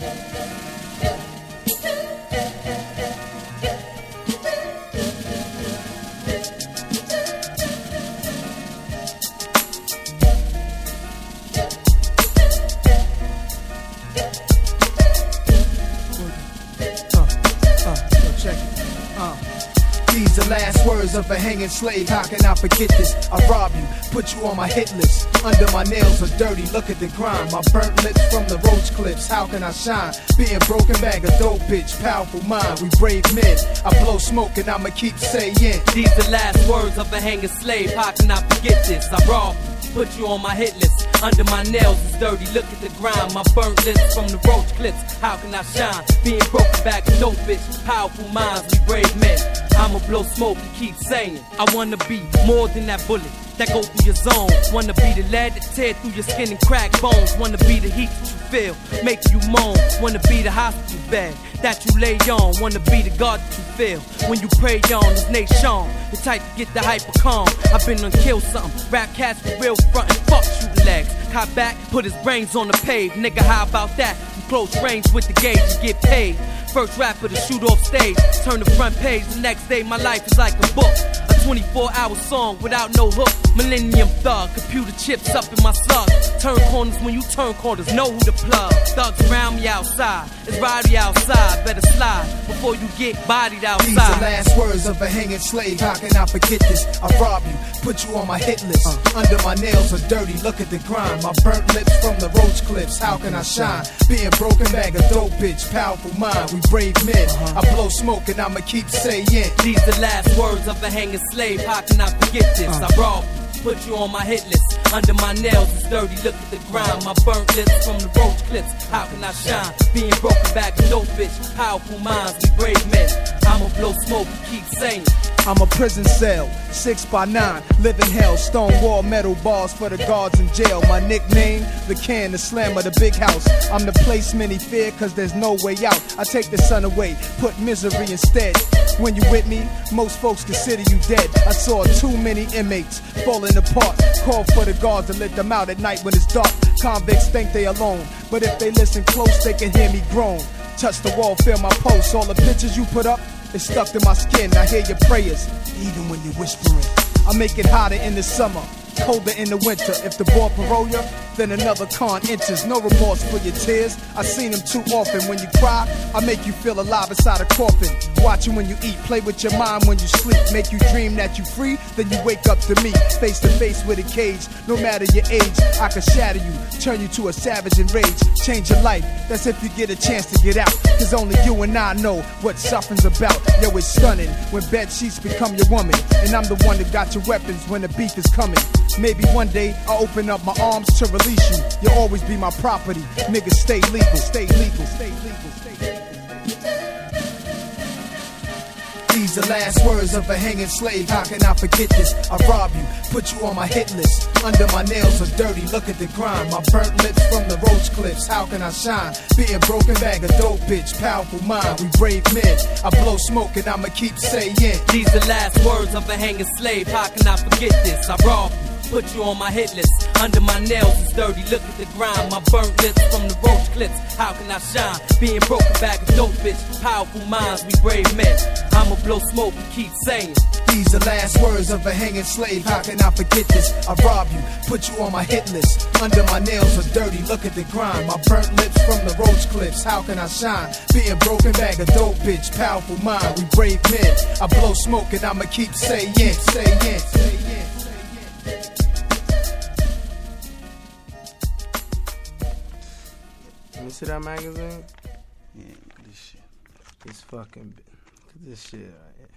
These the last words of a hanging slave. How can I forget this? I rob you, put you on my hit list. Under my nails are dirty, look at the grime. My burnt lips from the roach clips. How can I shine? Being broken bag of dope bitch, powerful mind. We brave men. I blow smoke and I'ma keep saying. These the last words of a hanging slave. How can I forget this? I rob you, put you on my hit list. Under my nails is dirty, look at the grime. My burnt lips from the roach clips. How can I shine? Being broken back of dope bitch, powerful minds, we brave men. I'ma blow smoke and keep saying, I wanna be more than that bullet that go through your zone. Wanna be the lead that tear through your skin and crack bones. Wanna be the heat that you feel, make you moan. Wanna be the hospital bed that you lay on. Wanna be the God that you feel when you pray on. This nation, the type to get the hyper calm. I've been on kill something, rap cats for real front and fuck shooting legs. Cop back, put his brains on the pave. Nigga, how about that? From close range with the gauge, you get paid. First rapper to shoot off stage, turn the front page. The next day my life is like a book, a 24-hour song without no hook. Millennium thug, computer chips up in my slug. Turn corners when you turn corners, know who to plug. Thugs around me outside, it's rowdy outside. Better slide before you get bodied outside. These the last words of a hanging slave. How can I forget this? I rob you, put you on my hit list. Under my nails are dirty, look at the grime. My burnt lips from the roach clips. How can I shine? Being broken bag of dope bitch, powerful mind. We brave men. I blow smoke and I'ma keep saying. These the last words of a hanging slave. How can I forget this? I rob you, put you on my hit list. Under my nails is dirty, look at the grime. My burnt lips from the roach clips. How can I shine? Being broken back of dope bitch, powerful minds, we brave men. I'ma blow smoke and keep saying. I'm a prison cell, 6x9, living hell, stone wall, metal bars for the guards in jail. My nickname, the can, the slammer, the big house. I'm the place many fear, cause there's no way out. I take the sun away, put misery instead. When you with me, most folks consider you dead. I saw too many inmates falling apart. Call for the guards to let them out at night when it's dark. Convicts think they alone, but if they listen close, they can hear me groan. Touch the wall, feel my pulse. All the pictures you put up, it's stuck to my skin. I hear your prayers, even when you're whispering. I make it hotter in the summer, colder in the winter. If the boy parole you, then another con enters. No remorse for your tears, I seen them too often. When you cry, I make you feel alive inside a coffin. Watch you when you eat, play with your mind when you sleep. Make you dream that you free, then you wake up to me. Face to face with a cage, no matter your age. I can shatter you, turn you to a savage in rage. Change your life, that's if you get a chance to get out. Cause only you and I know what suffering's about. Yo, it's stunning when bed sheets become your woman. And I'm the one that got your weapons when the beef is coming. Maybe one day I'll open up my arms to release you. You'll always be my property. Niggas stay legal, stay legal, stay legal, stay legal. These the last words of a hanging slave. How can I forget this? I rob you, put you on my hit list. Under my nails are dirty, look at the grime. My burnt lips from the roach clips. How can I shine? Being broken bag of dope bitch, powerful mind. We brave men. I blow smoke and I'ma keep saying. These the last words of a hanging slave. How can I forget this? I rob you, put you on my hit list. Under my nails is dirty, look at the grime. My burnt lips from the roach clips. How can I shine? Being broken back of dope bitch, powerful minds, we brave men. I'ma blow smoke and keep saying. These the last words of a hanging slave. How can I forget this? I rob you, put you on my hit list. Under my nails are dirty, look at the grime. My burnt lips from the roach clips. How can I shine? Being broken bag of dope bitch, powerful mind, we brave men. I blow smoke and I'ma keep saying, saying. Let me see that magazine. Yeah, look at this shit. This fucking, look at this shit right here.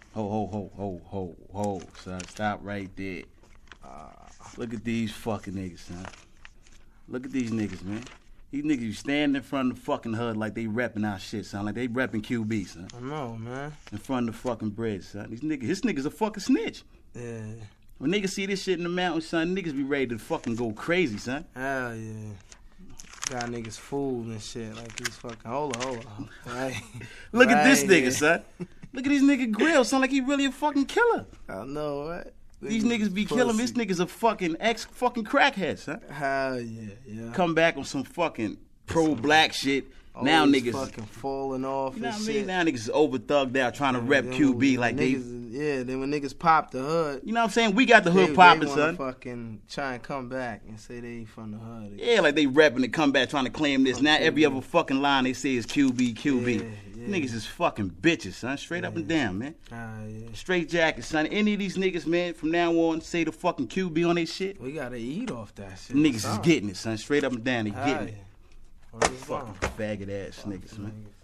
Ho, son. Stop right there. Look at these fucking niggas, son. Look at these niggas, man. These niggas, you stand in front of the fucking HUD like they repping our shit, son. Like they repping QB, son. I know, man. In front of the fucking bridge, son. These niggas, this nigga's a fucking snitch. Yeah. When niggas see this shit in the mountains, son, niggas be ready to fucking go crazy, son. Hell yeah. Got niggas fooled and shit like these fucking. Hold on. Right. Look at this nigga, here. son. Look at these nigga grill, son, like he really a fucking killer. I know, right? These niggas be killing. This nigga's a fucking ex-fucking crackhead, son. Hell yeah. Come back on some fucking pro-black shit. Now Always niggas fucking falling off You know and what I mean? shit. Now niggas is over thugged out trying to rep Then QB when like they. niggas, then when niggas pop the hood, You know what I'm saying? We got the hood they popping, wanna son. fucking try and come back and say they from the hood. Yeah, like they repping to come back trying to claim this. Fuck Now QB. every other fucking line they say is QB, QB. Yeah. Niggas is fucking bitches, son. Straight up and down, man. Yeah. Straight jacket, son. Any of these niggas, man, from now on, say the fucking QB on their shit. We gotta eat off that shit. Niggas is son. getting it, son. Straight up and down, they getting it. Aye. What is Fucking wrong? faggot ass niggas, man.